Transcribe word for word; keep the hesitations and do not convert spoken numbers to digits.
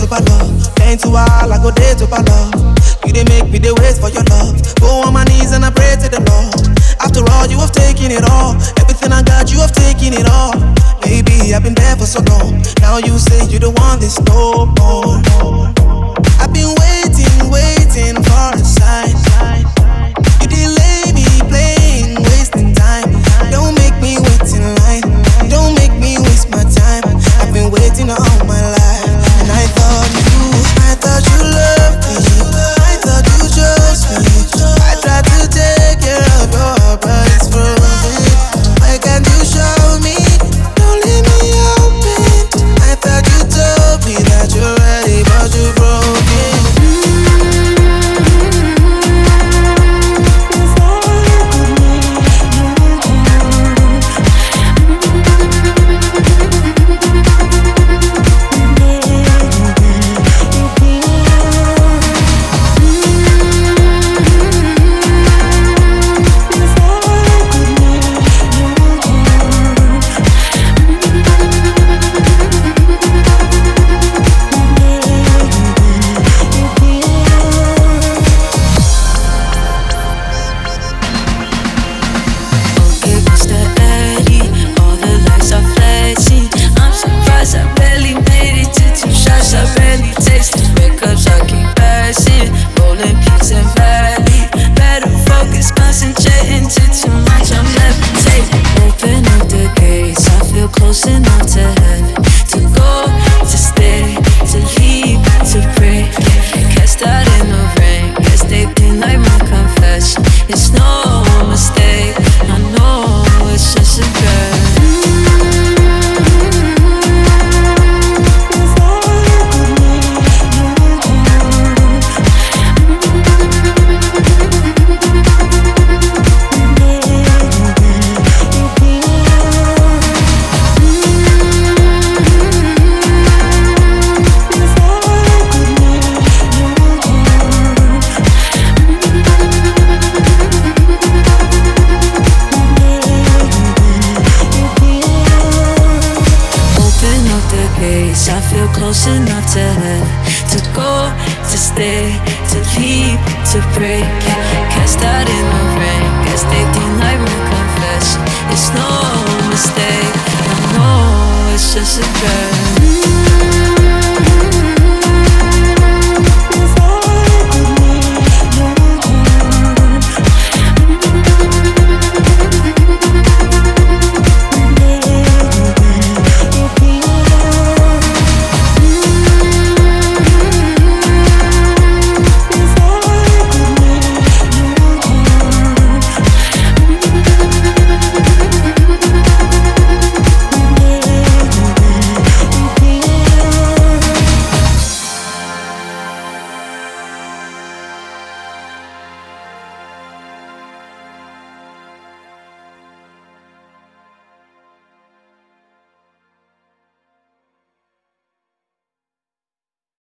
my love. Ain't too while, I go day to my love. You dey make me dey wait for your love. Go on my knees and I pray to the Lord. After all, you have taken it all. Everything I got, you have taken it all. Maybe I've been there for so long. Now you say you don't want this no more. I've been waiting, waiting for a sign. You delay me playing, wasting time. Don't make me wait in line. Don't make me waste my time. I've been waiting all my life, and I thought you, I thought you loved me. I thought you chose me. I tried to take care of your heart, but it's frozen. Why can't you show me? Don't leave me open. I thought you told me that you're ready, but you broke it. I feel close enough to have to go, to stay, to leave, to break. Cast out in the rain, guess they deny my confession. It's no mistake, I know it's just a girl.